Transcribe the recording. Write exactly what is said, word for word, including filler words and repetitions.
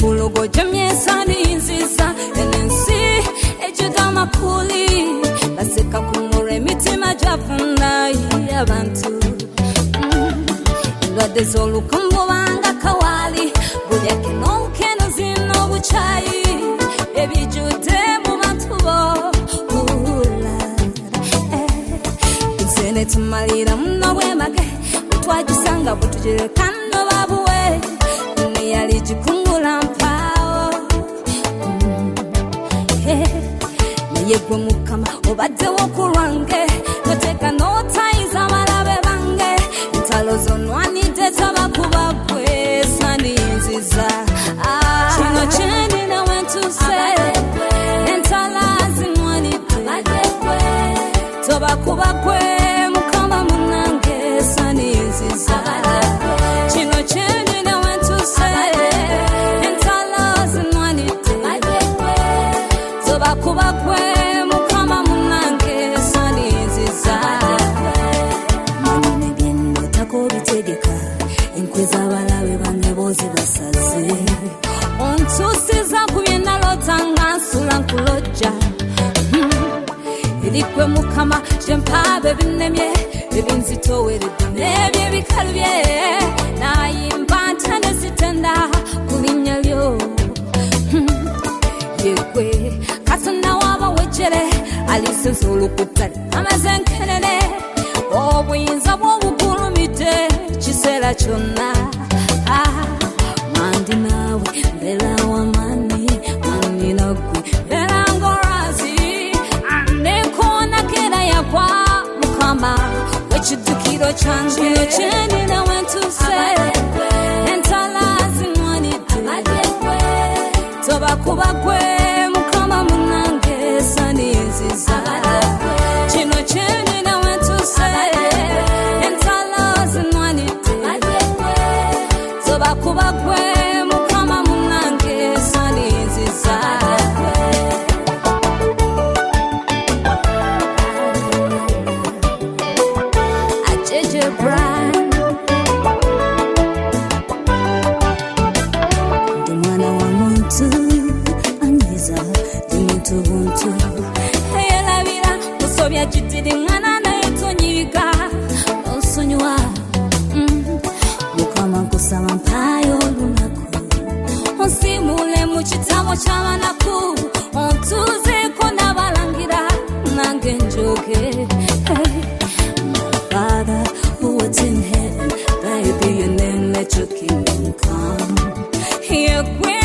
Fulogo jamye sani nziza enensi ejudama kuli baseka kumure mitima jafunda y'abantu Ndwade z'olukumbu banga kawali bulya kino keno zino buchayi ebijute mu bantu bo Izene tumalira muno bwemage utwagisanga butugire kano babuwe Niyali jikungula mpao Naye gwe mukama obadde wokulwange Noteka notaiza malabe bange Ntalo zonwanidde tabakuba gwe sani nziza Kino kyeni na wentuse Entala zinwanidde Tobakuba gwe mukama munange sani nziza Kino kyeni na wentuse Entala zinwanidde Tobakuba gwe mukama munange sani nziza Manyine byendo takobitegeka Enkweza balawe bange bozi basaze Ontusiza kubyenda lotanga nsula nkuloja Ilikwe mukama jempabe binemye Ebinzitoweredde nebye bikalubye Nayimba ntane zitenda kulinnya lyo Yekwe Katonda waba wejere alisenza olukutale amazenkenene obuyinza bw'obugulumidde kiseera kyonna mandi naawe mbeera wamani mani nagwe mbeera ng'olwazi nekoonakera yagwa mukama wekiddukiro kyange kino kyenina wentuse entala zinwanidde tobakuba gwe mukama munange sani nziza kino kyenina wentuse entala zinwanidde tobakuba gwe mukama munange sani nziza Ajeje Brian Ndi mwana wa muntu anyiza ndi muntu buntu Eyelabira kusobya jitiri mwana naye tonyiga onsonyiwa Mukama nkusaba mpayo olunaku Onsimule mu kitabo ky'abanaku Ontuzeeko n'abalangira nange njoge My Father who art in heaven, thy be your name, let your kingdom come. Here